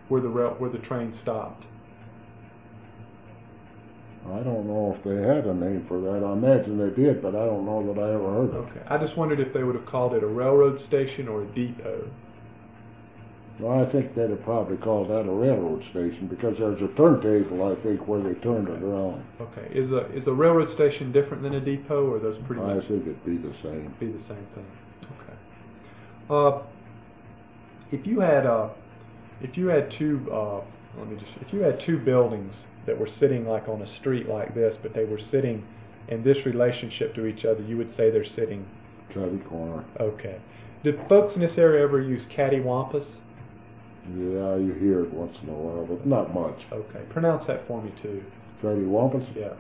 where the train stopped? I don't know if they had a name for that. I imagine they did, but I don't know that I ever heard it. Okay. I just wondered if they would have called it a railroad station or a depot. Well, I think they'd have probably called that a railroad station because there's a turntable, I think, where they turned it around. Okay. Is a railroad station different than a depot, or are those pretty I much think it'd be the same. be the same thing? Okay. If you had two buildings that were sitting like on a street like this, but they were sitting in this relationship to each other, you would say they're sitting. Catty corner. Okay. Did folks in this area ever use cattywampus? Yeah, you hear it once in a while, but not much. Okay. Pronounce that for me too. Cattywampus? Yeah.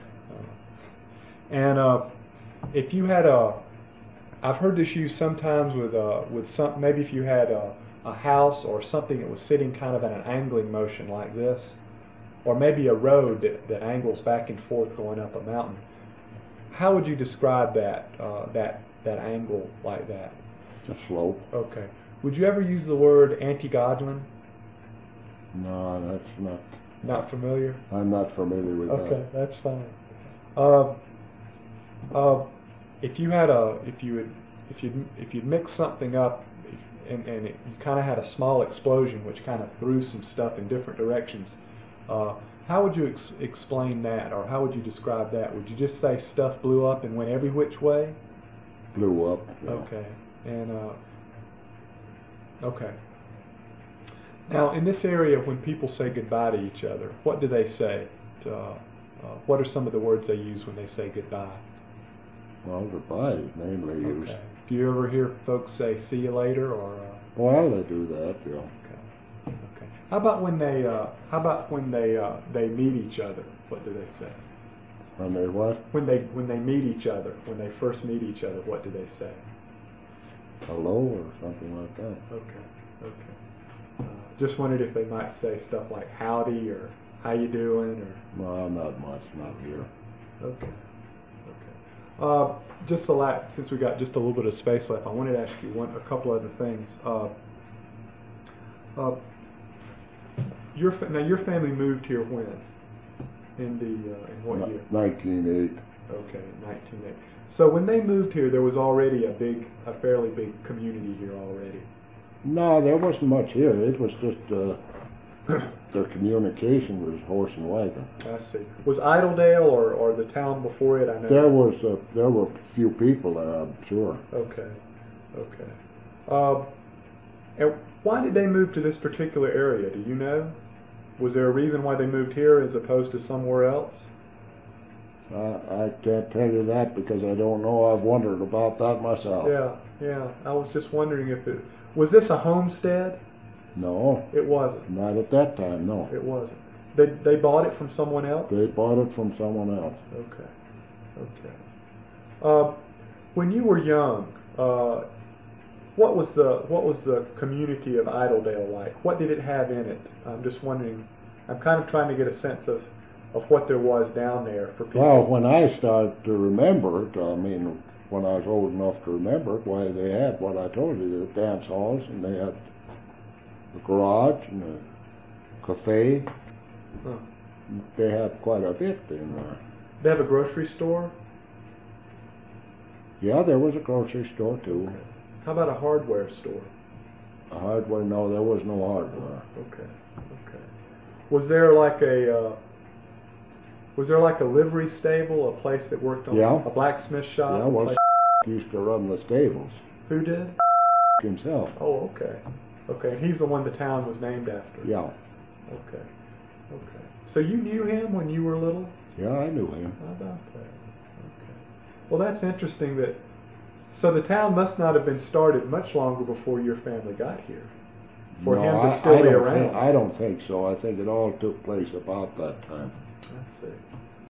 And if you had I've heard this used sometimes with some, maybe if you had a house or something that was sitting kind of in an angling motion like this, or maybe a road that angles back and forth going up a mountain. How would you describe that that angle like that? A slope. Okay. Would you ever use the word Anti-Godlin? No, that's not. Not familiar? I'm not familiar with that. Okay, that's fine. If you'd mix something up, you kind of had a small explosion which kind of threw some stuff in different directions, how would you explain that, or how would you describe that? Would you just say stuff blew up and went every which way? Blew up. Yeah. Okay, and okay. Now, in this area, when people say goodbye to each other, what do they say? What are some of the words they use when they say goodbye? Well, goodbye is mainly used. Okay. Do you ever hear folks say "see you later" or? Well, they do that, yeah. Okay. Okay. How about when they meet each other? What do they say? When they what? When they meet each other, when they first meet each other, what do they say? Hello or something like that. Okay. Okay. Just wondered if they might say stuff like "howdy" or "how you doing" or. Well, not much, not here. Okay. Just since we got just a little bit of space left, I wanted to ask you a couple other things. Your family moved here when? In what year? 1908. Okay, 1908. So when they moved here, there was already a fairly big community here already. No, there wasn't much here. It was just their communication was horse and wagon. I see. Was Idledale or the town before it? I know there were few people there, I'm sure. Okay. And why did they move to this particular area? Do you know? Was there a reason why they moved here as opposed to somewhere else? I can't tell you that because I don't know. I've wondered about that myself. Yeah. I was just wondering if was this a homestead? No. It wasn't. Not at that time, no. It wasn't. They bought it from someone else? They bought it from someone else. Okay. When you were young, what was the community of Idledale like? What did it have in it? I'm just wondering. I'm kind of trying to get a sense of what there was down there for people. Well, when I started to remember it, when I was old enough to remember it, why they had what I told you, the dance halls, and they had the garage and the cafe. Huh. They had quite a bit in there. They have a grocery store? Yeah, there was a grocery store too. Okay. How about a hardware store? A hardware? No, there was no hardware. Okay. Was there like a livery stable, a place that worked on a blacksmith shop? Yeah, well, used to run the stables. Who did? Himself. Oh, okay. Okay, he's the one the town was named after. Yeah. Okay. So you knew him when you were little? Yeah, I knew him. How about that? Okay. Well, that's interesting so the town must not have been started much longer before your family got here. For him to still be around. I don't think so. I think it all took place about that time. I see.